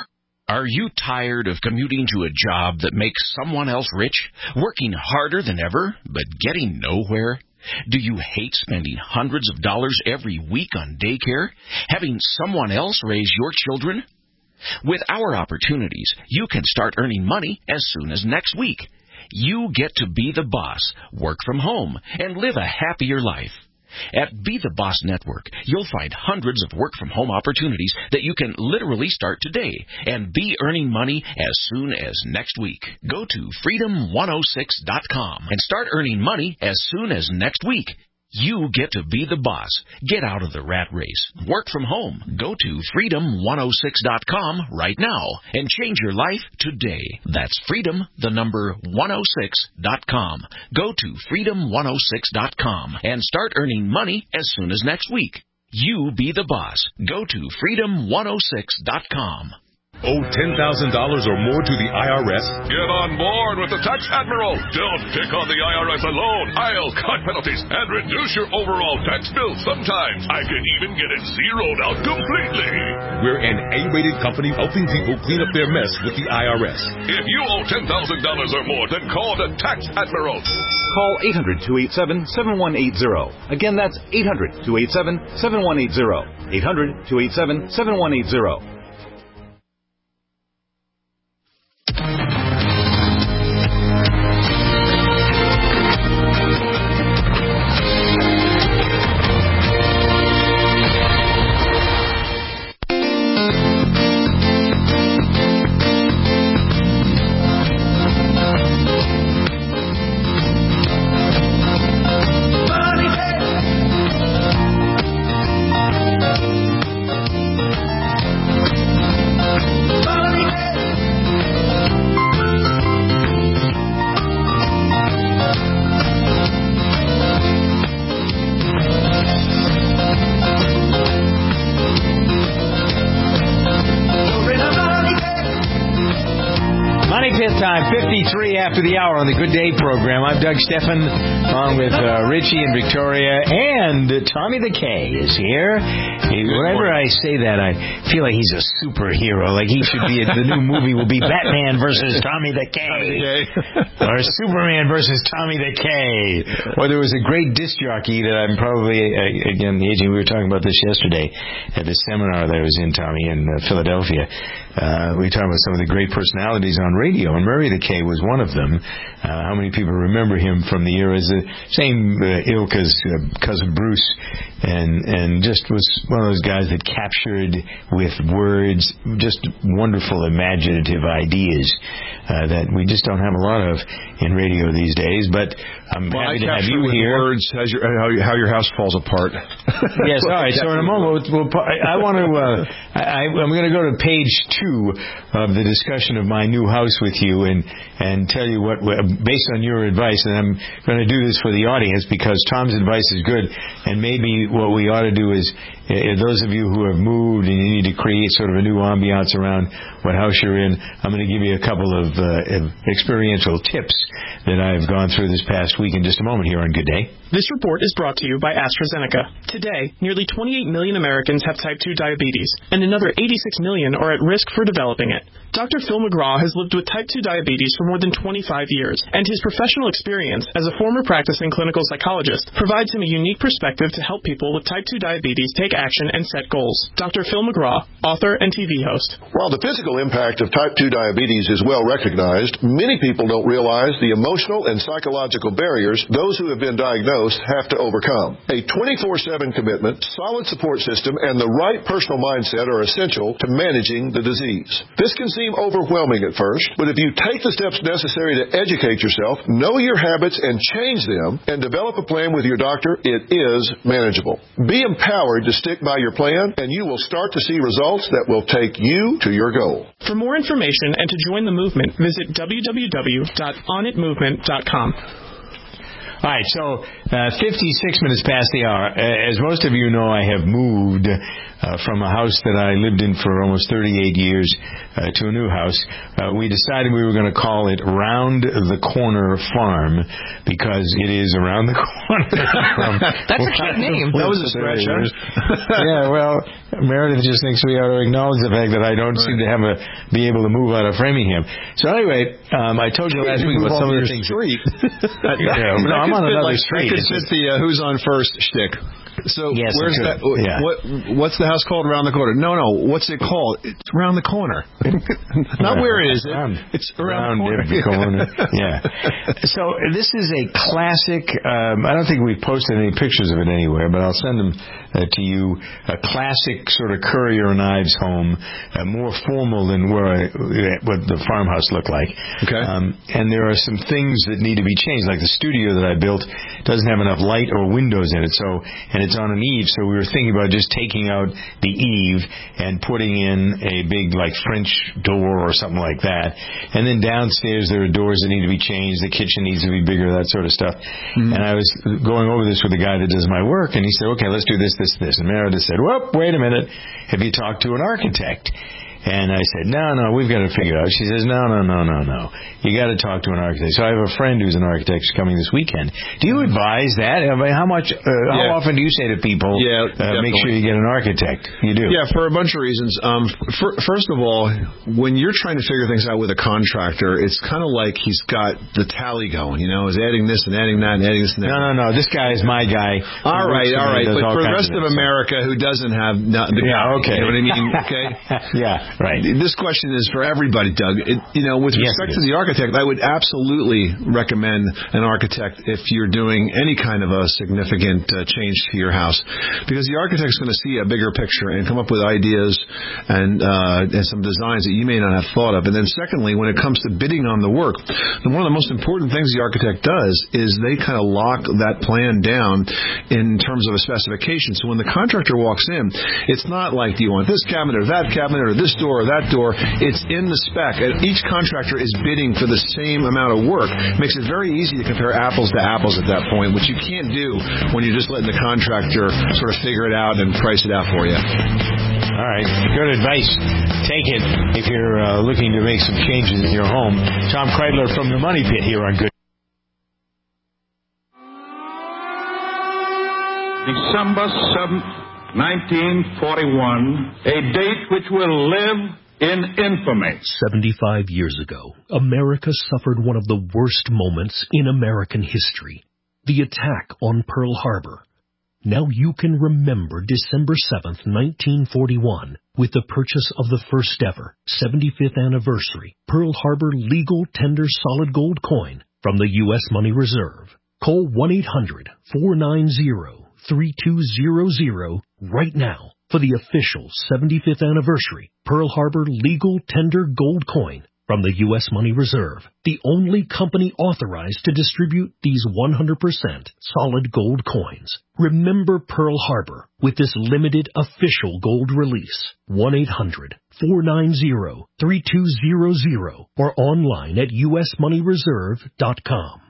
Speaker 17: Are you tired of commuting to a job that makes someone else rich, working harder than ever, but getting nowhere? Do you hate spending hundreds of dollars every week on daycare, having someone else raise your children? With our opportunities, you can start earning money as soon as next week. You get to be the boss, work from home, and live a happier life. At Be the Boss Network, you'll find hundreds of work-from-home opportunities that you can literally start today and be earning money as soon as next week. Go to freedom one oh six dot com and start earning money as soon as next week. You get to be the boss. Get out of the rat race. Work from home. Go to freedom one oh six dot com right now and change your life today. That's freedom, the number one oh six dot com. Go to freedom one oh six dot com and start earning money as soon as next week. You be the boss. Go to freedom one oh six dot com.
Speaker 18: Owe ten thousand dollars or more to the I R S?
Speaker 19: Get on board with the Tax Admiral. Don't pick on the I R S alone. I'll cut penalties and reduce your overall tax bill. Sometimes I can even get it zeroed out completely.
Speaker 18: We're an A-rated company helping people clean up their mess with the I R S.
Speaker 19: If you owe ten thousand dollars or more, then call the Tax Admiral.
Speaker 20: Call eight hundred, two eight seven, seven one eight zero. Again, that's eight hundred, two eight seven, seven one eight zero. eight hundred, two eight seven, seven one eight zero.
Speaker 2: fifty-three after the hour on the Good Day program. I'm Doug Stephan, along with uh, Richie and Victoria, and Tommy the K is here. He, whenever I say that, I feel like he's a superhero. Like he should be. A, the new movie will be Batman versus Tommy the K, or Superman versus Tommy the K. Or there was a great disc jockey that I'm probably uh, again the agent. We were talking about this yesterday at the seminar that I was in, Tommy, in uh, Philadelphia. Uh, we talked about some of the great personalities on radio, and Murray the K was one of them. Uh, how many people remember him from the eras, the same uh, ilk as uh, Cousin Bruce, and and just was one of those guys that captured with words just wonderful imaginative ideas uh, that we just don't have a lot of in radio these days. But I'm
Speaker 21: well,
Speaker 2: happy
Speaker 21: I
Speaker 2: to have you
Speaker 21: with
Speaker 2: here.
Speaker 21: Words as your, how, how your house falls apart.
Speaker 2: Yes, all right. So in a moment, we'll, we'll, I, I want to. Uh, I, I'm going to go to page two of the discussion of my new house with you, and and tell you what, based on your advice, and I'm going to do this for the audience because Tom's advice is good, and maybe what we ought to do is, uh, those of you who have moved and you need to create sort of a new ambiance around what house you're in, I'm going to give you a couple of uh, experiential tips that I've gone through this past week in just a moment here on Good Day.
Speaker 3: This report is brought to you by AstraZeneca. Today, nearly twenty-eight million Americans have type two diabetes, and another eighty-six million are at risk for developing it. Doctor Phil McGraw has lived with type two diabetes for more than twenty-five years, and his professional experience as a former practicing clinical psychologist provides him a unique perspective to help people with type two diabetes take action and set goals. Doctor Phil McGraw, author and T V host.
Speaker 4: While the physical impact of type two diabetes is well recognized, many people don't realize the emotional and psychological barriers those who have been diagnosed have to overcome. A twenty-four seven commitment, solid support system, and the right personal mindset are essential to managing the disease. This can seem overwhelming at first, but if you take the steps necessary to educate yourself, know your habits and change them, and develop a plan with your doctor, it is manageable. Be empowered to stick by your plan, and you will start to see results that will take you to your goal.
Speaker 3: For more information and to join the movement, visit w w w dot on it movement dot com.
Speaker 2: All right, so uh, fifty-six minutes past the hour. Uh, as most of you know, I have moved uh, from a house that I lived in for almost thirty-eight years uh, to a new house. Uh, we decided we were going to call it Round the Corner Farm because it is around the corner. From
Speaker 22: That's a cute name.
Speaker 2: That was a stretch, huh? Yeah, well, Meredith just thinks we ought to acknowledge the fact that I don't right. seem to have a be able to move out of Framingham. So anyway, um, I told you last week about some of the things. Street. That, yeah, no, I'm on another
Speaker 21: like,
Speaker 2: street.
Speaker 21: That could fit the uh, who's on first shtick. So
Speaker 2: yes,
Speaker 21: where's that?
Speaker 2: Yeah.
Speaker 21: What what's the house called around the corner? No, no. What's it called? It's around the corner. Not
Speaker 2: yeah.
Speaker 21: where is it?
Speaker 2: Around,
Speaker 21: it's around,
Speaker 2: around
Speaker 21: the corner.
Speaker 2: the corner. Yeah. So this is a classic. Um, I don't think we've posted any pictures of it anywhere, but I'll send them uh, to you. A classic sort of Currier and Ives home, uh, more formal than where I, what the farmhouse looked like.
Speaker 21: Okay.
Speaker 2: Um, and there are some things that need to be changed, like the studio that I built doesn't have enough light or windows in it. So and it's on an eave, so we were thinking about just taking out the eave and putting in a big, like, French door or something like that. And then downstairs there are doors that need to be changed. The kitchen needs to be bigger, that sort of stuff. Mm-hmm. And I was going over this with the guy that does my work, and he said, okay, let's do this, this, this. And Meredith said, whoop, wait a minute. Have you talked to an architect? And I said, no, no, we've got to figure it out. She says, no, no, no, no, no. You got to talk to an architect. So I have a friend who's an architect who's coming this weekend. Do you advise that? I mean, how much? Uh,
Speaker 21: yeah.
Speaker 2: How often do you say to people,
Speaker 21: yeah,
Speaker 2: uh, make sure you get an architect? You do.
Speaker 21: Yeah, for a bunch of reasons. Um, for, first of all, when you're trying to figure things out with a contractor, it's kind of like he's got the tally going. You know, he's adding this and adding that and adding this and that.
Speaker 2: No, no, no. This guy is my guy.
Speaker 21: All right, all right. But for the rest of, of America who doesn't have no, the
Speaker 2: yeah,
Speaker 21: guy,
Speaker 2: okay.
Speaker 21: You know what I mean? Okay.
Speaker 2: Yeah, right.
Speaker 21: This question question is for everybody, Doug. It, you know, with
Speaker 2: yes,
Speaker 21: respect to the architect, I would absolutely recommend an architect if you're doing any kind of a significant uh, change to your house, because the architect's going to see a bigger picture and come up with ideas and uh, and some designs that you may not have thought of. And then secondly, when it comes to bidding on the work, then one of the most important things the architect does is they kind of lock that plan down in terms of a specification. So when the contractor walks in, it's not like, do you want this cabinet or that cabinet or this door or that door? It's in the spec. And each contractor is bidding for the same amount of work. It makes it very easy to compare apples to apples at that point, which you can't do when you're just letting the contractor sort of figure it out and price it out for you.
Speaker 2: All right. Good advice. Take it if you're uh, looking to make some changes in your home. Tom Kreidler from the Money Pit here on Good.
Speaker 23: December seventh, nineteen forty-one, a date which will live in infamy.
Speaker 24: seventy-five years ago, America suffered one of the worst moments in American history, the attack on Pearl Harbor. Now you can remember December seventh, nineteen forty-one, with the purchase of the first ever seventy-fifth anniversary Pearl Harbor legal tender solid gold coin from the U S Money Reserve. Call one eight hundred, four nine zero, three two zero zero right now for the official seventy-fifth anniversary Pearl Harbor legal tender gold coin from the U S Money Reserve, the only company authorized to distribute these one hundred percent solid gold coins. Remember Pearl Harbor with this limited official gold release. one eight hundred, four nine zero, three two zero zero or online at u s money reserve dot com.